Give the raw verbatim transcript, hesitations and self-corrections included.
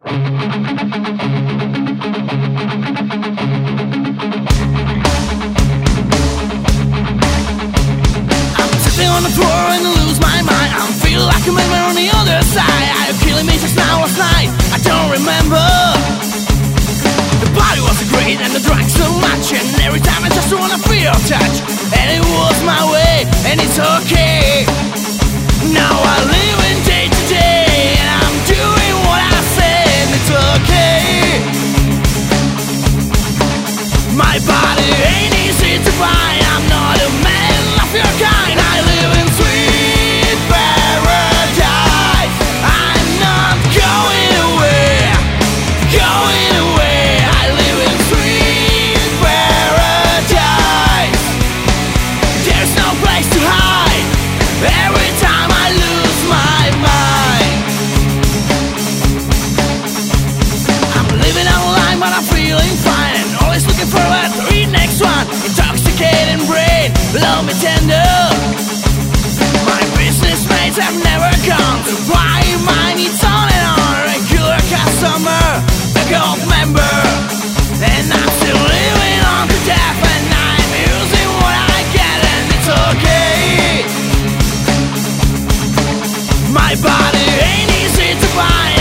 Sitting on the floor and I lose my mind. I'm feeling like a man on the other side. Are you killing me just now last night? I don't remember. The party was great and the drank so much, and every time I just wanna feel your touch. And it was my way, and it's okay. Now I live in day to day, and I'm doing what I say, and it's okay. My body ain't easy to find. I'm not a man of your kind. I live in sweet paradise. I'm not going away, going away. I live in sweet paradise. There's no place to hide. Every time I lose my mind, I'm living out line, but I'm feeling fine, and always looking forward to the next one. Intoxicating brain, love me tender. My business mates have never come to buy my needs on and on. Regular customer, a gold member, and I'm still living on to death, and I'm using what I get, and it's okay. My body ain't easy to find.